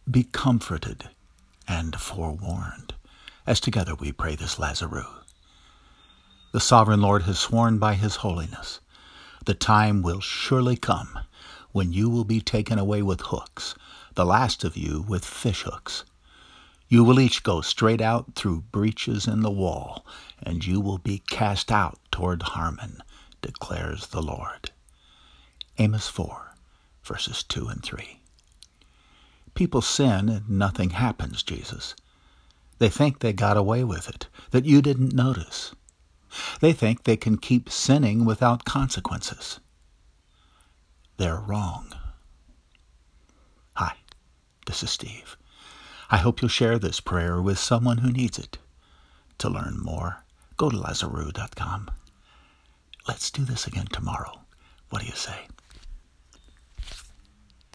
Be comforted and forewarned, as together we pray this Lazarus. The Sovereign Lord has sworn by His holiness, the time will surely come when you will be taken away with hooks, the last of you with fish hooks. You will each go straight out through breaches in the wall, and you will be cast out toward Harmon, declares the Lord. Amos 4, verses 2 and 3. People sin and nothing happens, Jesus. They think they got away with it, that you didn't notice. They think they can keep sinning without consequences. They're wrong. Hi, this is Steve. I hope you'll share this prayer with someone who needs it. To learn more, go to Lazarus.com. Let's do this again tomorrow. What do you say?